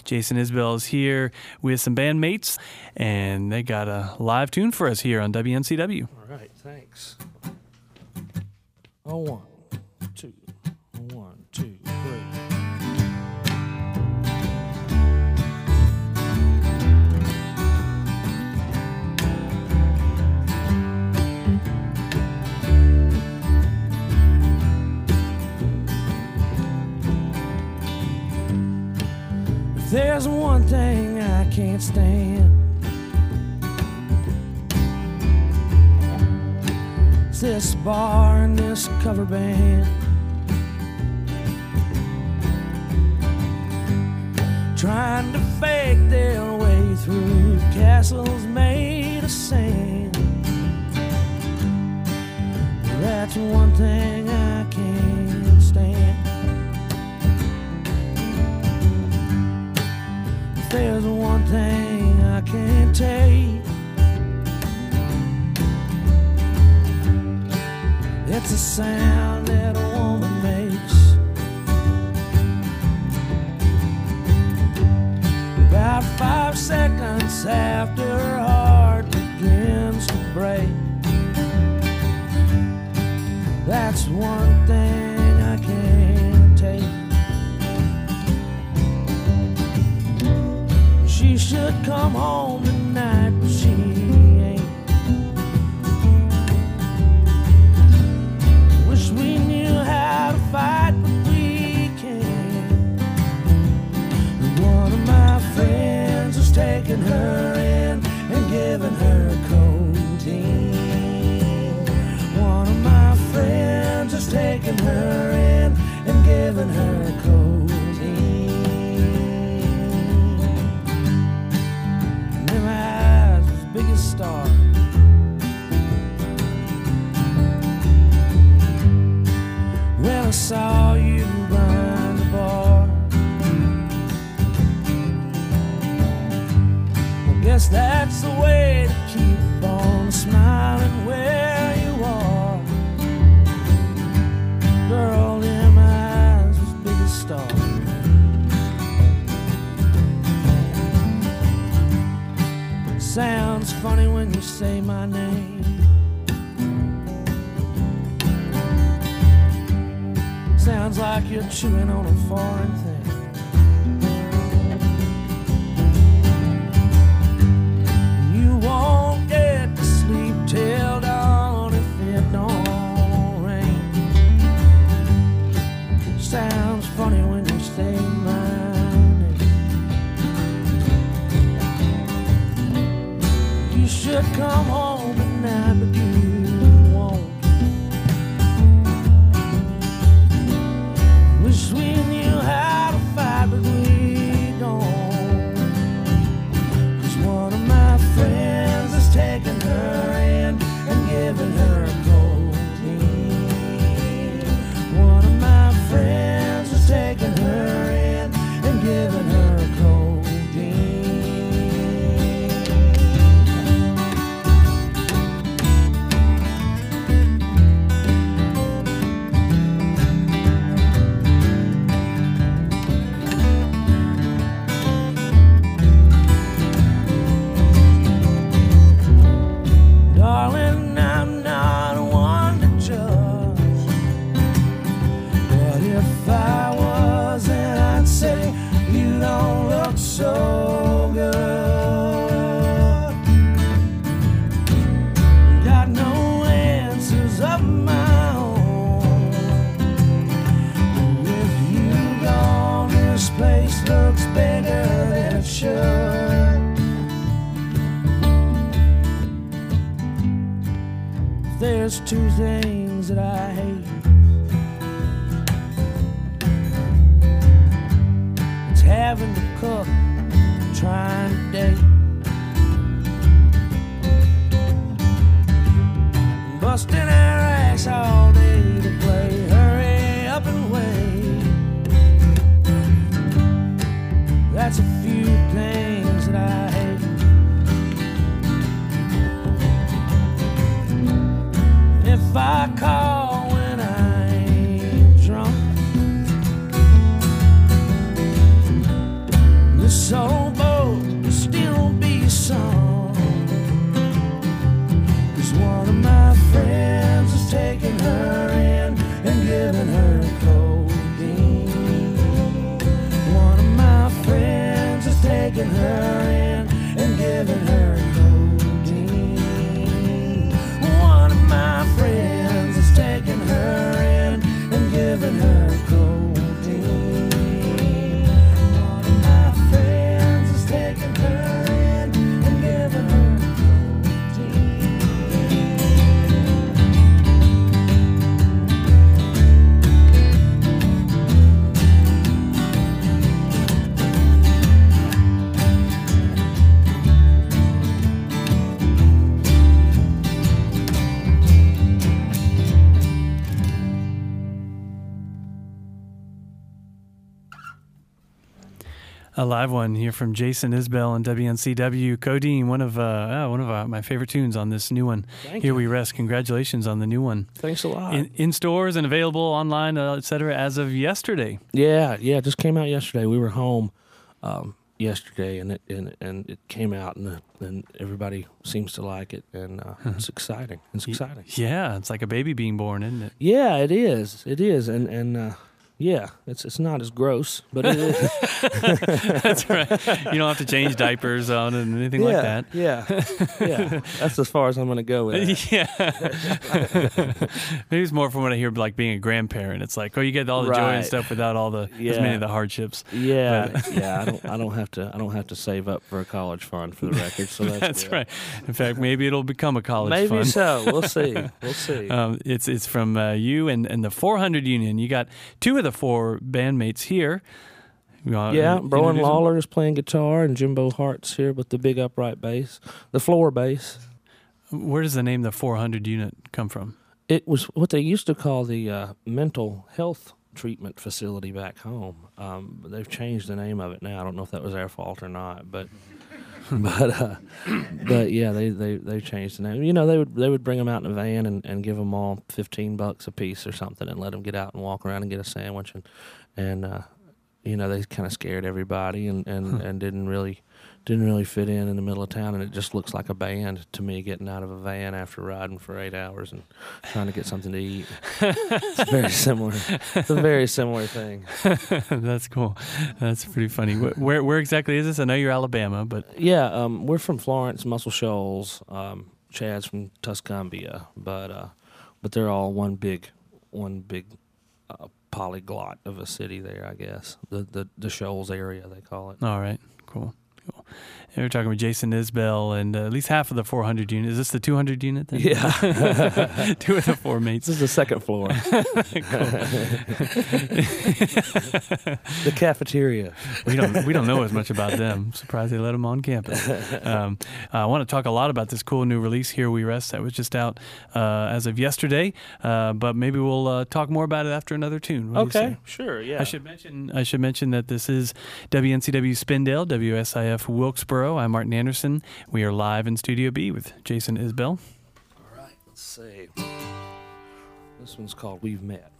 Jason Isbell is here with some bandmates, and they got a live tune for us here on WNCW. All right, thanks. Oh, 1, 2, 1, 2, 3. There's one thing I can't stand. It's this bar and this cover band. Trying to fake their way through castles made of sand. That's one thing I can't stand. There's one thing I can't take. It's a sound that a woman makes. About 5 seconds after her heart begins to break. That's one thing I can't take. She should come home tonight, but she ain't. Wish we knew how to fight, but we can't. One of my friends is taking her in and giving her codeine. One of my friends is taking her in and giving her codeine. Biggest star. Well, I saw you behind the bar. Well, guess that's the way to keep on smiling where you are. Girl, in my eyes was biggest star. Sounds funny when you say my name. Sounds like you're chewing on a foreign thing. You won't get to sleep till dawn if it don't rain. Sounds funny when you say my name. You should come home tonight, but you won't. Wish we knew how to fight, but we don't. 'Cause one of my friends is taking her in and giving her codeine. One of my friends is taking her in and giving her codeine. Darling, I'm not one to judge, but if I was, then I'd say you don't look so good. Got no answers of my own. With you gone, this place looks bigger than it should. There's two things that I hate. It's having to cook and trying to date. Busting her ass all day to play. Hurry up and wait. That's a few things that I hate. If I call when I ain't drunk, this this old boat will still be sung. 'Cause one of my friends is taking her in and giving her codeine. One of my friends is taking her in and giving her codeine. One of my friends is taking her in and giving her codeine. One of my friends is taking her in and giving her A live one here from Jason Isbell and WNCW. Codeine, one of my favorite tunes on this new one. Thank Here you. We rest. Congratulations on the new one. Thanks a lot. In stores and available online, etc. as of yesterday. Yeah, it just came out yesterday. We were home yesterday, and it came out, and everybody seems to like it, and it's exciting. It's exciting. Yeah, it's like a baby being born, isn't it? Yeah, it is. It is, and yeah, it's not as gross, but it is. That's right. You don't have to change diapers on it and anything like that. Yeah. That's as far as I'm going to go with it. Yeah. Maybe it's more from what I hear, like being a grandparent. It's like, you get all the joy and Right. stuff without all the as many of the hardships. Yeah. I don't have to save up for a college fund for the record. So that's good. right. In fact, maybe it'll become a college Maybe fund. so. We'll see. It's from you and the 400 Union. You got two of the four bandmates here. Broen Lawler is playing guitar, and Jimbo Hart's here with the big upright bass, the floor bass. Where does the name the 400 Unit come from? It was what they used to call the mental health treatment facility back home. But they've changed the name of it now. I don't know if that was their fault or not, but yeah, they changed the name. You know, they would bring them out in a van and give them all $15 a piece or something, and let them get out and walk around and get a sandwich, and you know, they kind of scared everybody and didn't really fit in the middle of town, and it just looks like a band to me, getting out of a van after riding for 8 hours and trying to get something to eat. It's very similar. It's a very similar thing. That's cool. That's pretty funny. Where exactly is this? I know you're Alabama, but Yeah, we're from Florence, Muscle Shoals. Chad's from Tuscumbia, but they're all one big polyglot of a city there, I guess. The Shoals area, they call it. all right, cool. And we're talking with Jason Isbell and at least half of the 400 Unit. Is this the 200 Unit then? Yeah. Two of the four mates. This is the second floor. The cafeteria. We don't know as much about them. I'm surprised they let them on campus. I want to talk a lot about this cool new release, Here We Rest, that was just out as of yesterday. But maybe we'll talk more about it after another tune. What do you say? Sure, yeah. I should mention that this is WNCW Spindale, WSIF Wilkesboro. I'm Martin Anderson. We are live in Studio B with Jason Isbell. All right, let's see. This one's called We've Met.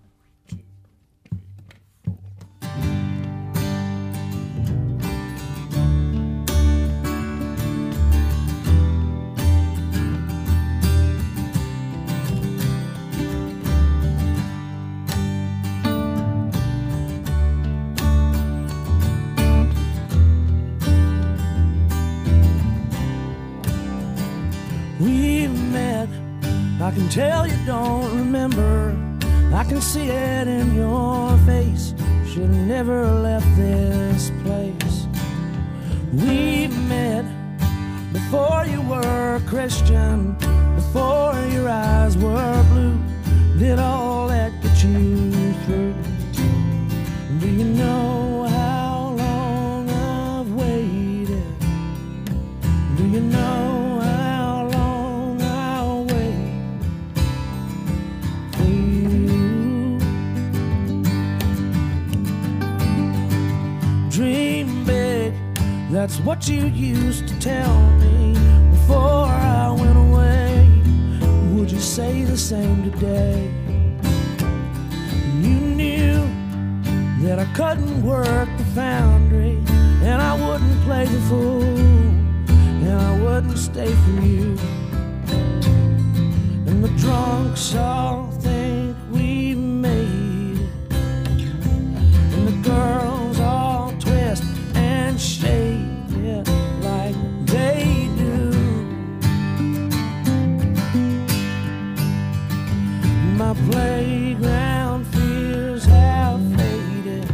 We've met, I can tell you don't remember. I can see it in your face. Should've never left this place. We met before you were a Christian, before your eyes were blue. Did all that get you through? Do you know how long I've waited? Do you know that's what you used to tell me before I went away. Would you say the same today? You knew that I couldn't work the foundry, and I a fool, and I wouldn't stay for you. And the drunks all think we made it, and the girls all twist and shake it like they do. My playground fears have faded,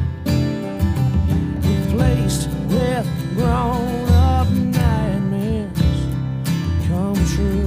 replaced with grown-up nightmares come true.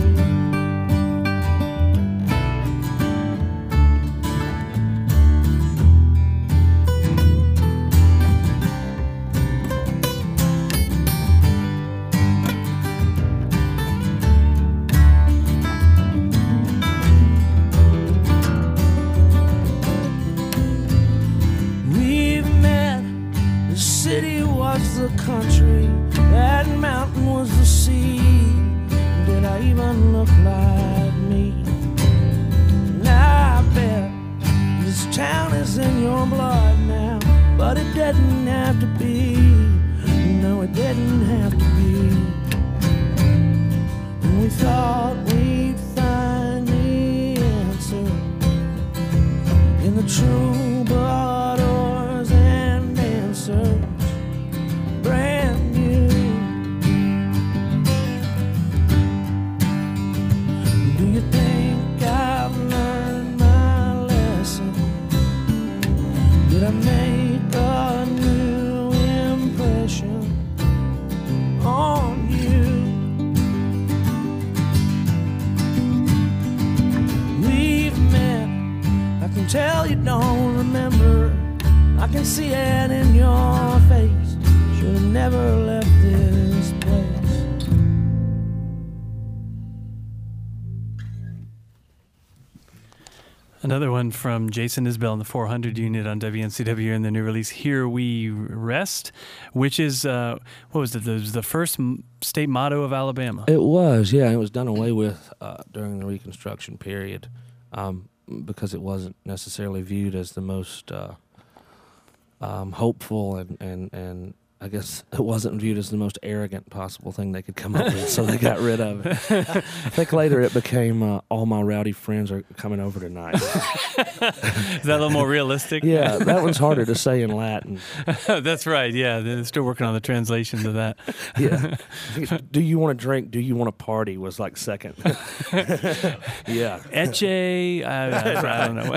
The country, that mountain was the sea. Did I even look like me? Now I bet this town is in your blood now, but it didn't have to be. No, it didn't have to be. And we thought we'd find the answer in the troubadours and dancers. Brand new. Do you think I've learned my lesson? Did I make a new impression on you? We've met, I can tell you don't remember. I can see it in your face. Should've never left this place. Another one from Jason Isbell in the 400 unit on WNCW in the new release Here We Rest, which is, what was it? It was the first state motto of Alabama. It was, yeah. It was done away with during the Reconstruction period because it wasn't necessarily viewed as the most hopeful and I guess it wasn't viewed as the most arrogant possible thing they could come up with, so they got rid of it. I think later it became all my rowdy friends are coming over tonight. Is that a little more realistic? Yeah, that one's harder to say in Latin. That's right, yeah. They're still working on the translations of that. Yeah. Do you want to drink? Do you want to party was like second. Yeah. Eche, I don't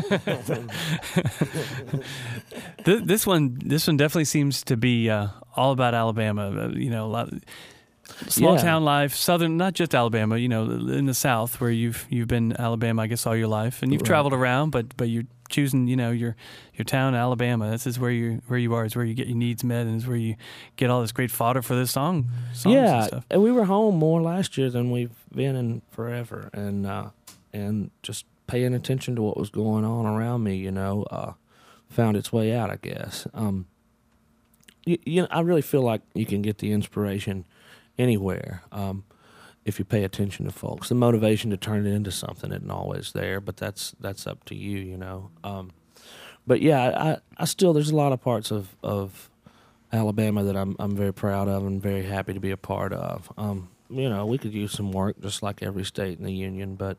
know. This one definitely seems to be all about Alabama. You know, a lot of small town life, southern, not just Alabama. You know, in the South where you've been Alabama, I guess, all your life, and you've traveled around, but you're choosing, you know, your town, Alabama. This is where you are. It's where you get your needs met, and it's where you get all this great fodder for this songs and stuff. And we were home more last year than we've been in forever, and just paying attention to what was going on around me. You know, found its way out, I guess. You know, I really feel like you can get the inspiration anywhere if you pay attention to folks. The motivation to turn it into something isn't always there, but that's up to you, you know. But yeah, I still, there's a lot of parts of Alabama that I'm very proud of and very happy to be a part of. You know, we could use some work just like every state in the union, but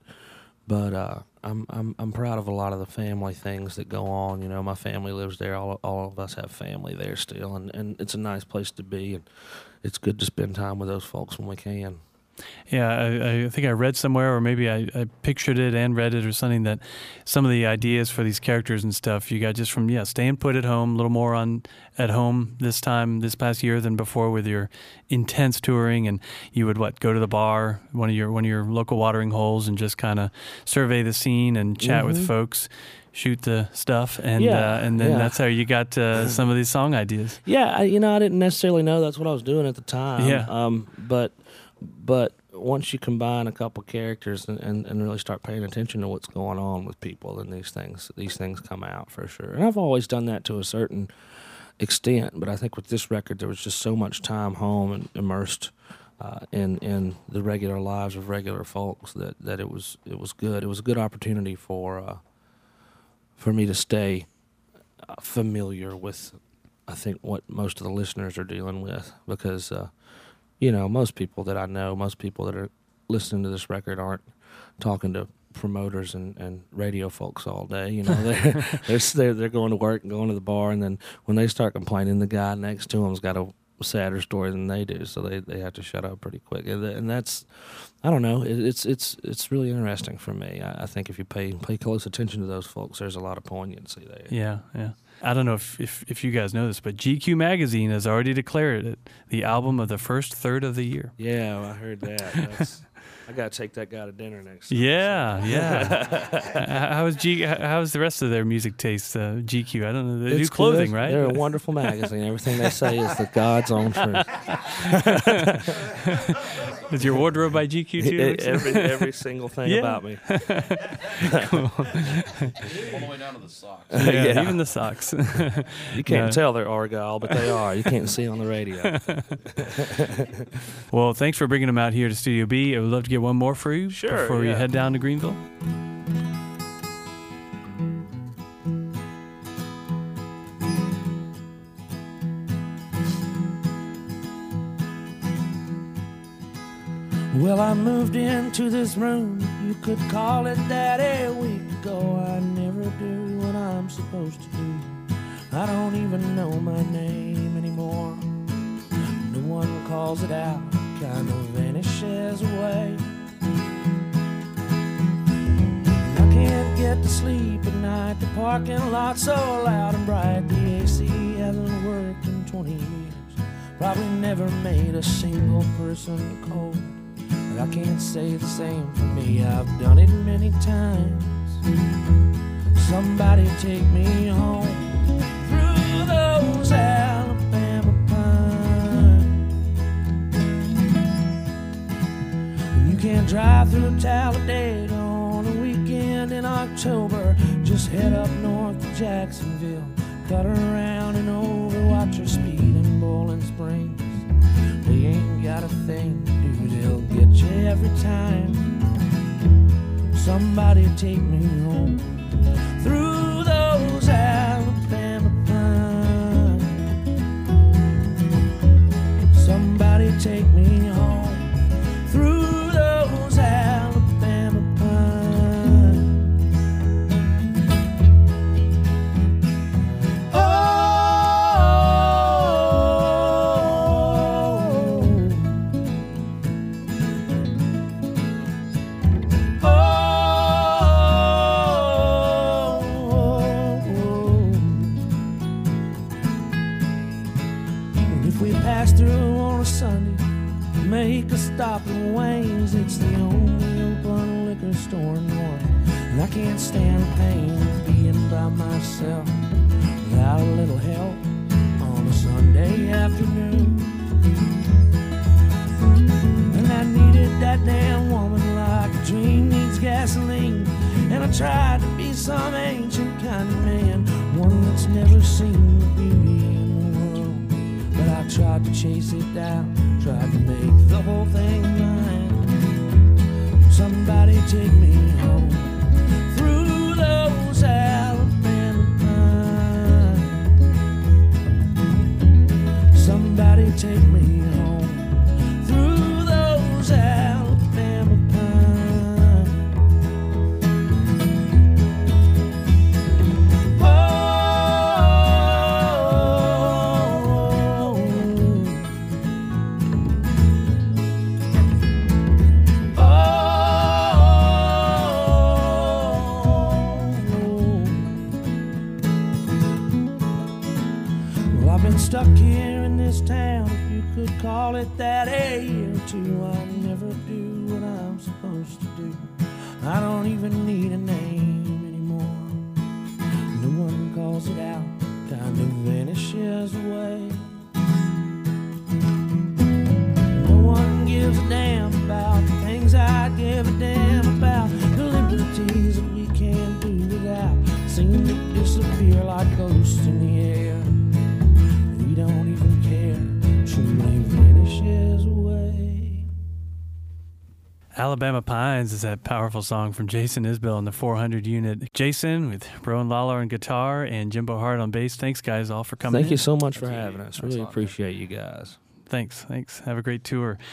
I'm proud of a lot of the family things that go on. You know, my family lives there. All of us have family there still, and it's a nice place to be, and it's good to spend time with those folks when we can. Yeah, I think I read somewhere, or maybe I pictured it and read it or something, that some of the ideas for these characters and stuff you got just from, staying put at home, a little more at home this past year than before with your intense touring, and you would go to the bar, one of your local watering holes, and just kind of survey the scene and chat with folks, shoot the stuff, and then that's how you got some of these song ideas. Yeah, I didn't necessarily know that's what I was doing at the time. Yeah. But once you combine a couple characters and really start paying attention to what's going on with people, then these things come out for sure. And I've always done that to a certain extent, but I think with this record there was just so much time home and immersed in the regular lives of regular folks that it was good. It was a good opportunity for me to stay familiar with I think what most of the listeners are dealing with, because you know, most people that I know, most people that are listening to this record aren't talking to promoters and radio folks all day. You know, they're going to work and going to the bar, and then when they start complaining, the guy next to them's got a sadder story than they do, so they have to shut up pretty quick. And that's, I don't know, it's really interesting for me. I think if you pay close attention to those folks, there's a lot of poignancy there. Yeah. I don't know if you guys know this, but GQ Magazine has already declared it the album of the first third of the year. Yeah, well, I heard that. I got to take that guy to dinner next time. Yeah. How's the rest of their music taste? GQ, I don't know. They do clothing, good. right? They're a wonderful magazine. Everything they say is the God's own truth. Is your wardrobe by GQ too? Every single thing about me. Cool. All the way down to the socks. Yeah, even the socks. You can't tell they're Argyle, but they are. You can't see on the radio. Well, thanks for bringing them out here to Studio B. I would love to get one more for you before you head down to Greenville. Well, I moved into this room, you could call it that a week ago. I never do what I'm supposed to do. I don't even know my name anymore. No one calls it out, kind of vanishes away. I can't get to sleep at night, the parking lot's so loud and bright. The AC hasn't worked in 20 years, probably never made a single person cold. But I can't say the same for me, I've done it many times. Somebody take me home through those Alabama pines. You can't drive through Talladega on a weekend in October. Just head up north to Jacksonville, cut around and over, watch her speed in Bowling Springs. They ain't got a thing to do, they'll get you every time. Somebody take me home through those Alabama pines. Somebody take me home through those Alabama pines. Make a stop in Wayne's, it's the only open liquor store north. And I can't stand the pain of being by myself without a little help on a Sunday afternoon. And I needed that damn woman like a dream needs gasoline. And I tried to be some ancient kind of man, one that's never seen the beauty in the world. But I tried to chase it down, tried to make the whole thing mine. Somebody take me home through those Alabama pines. Somebody take me home through those Alabama pines. Stuck here in this town, if you could call it that, a year or two. I never do what I'm supposed to do. I don't even need a name anymore. No one calls it out, kind of vanishes away. No one gives a damn about the things I give a damn about. The liberties that we can't do without seem to disappear like ghosts in the air. We don't even care, truly vanishes away. Alabama Pines is that powerful song from Jason Isbell and the 400 unit. Jason with Rowan Lawler on guitar and Jimbo Hart on bass. Thanks, guys, all for coming. Thank you in. so much for having us. Really appreciate you guys. Thanks. Have a great tour.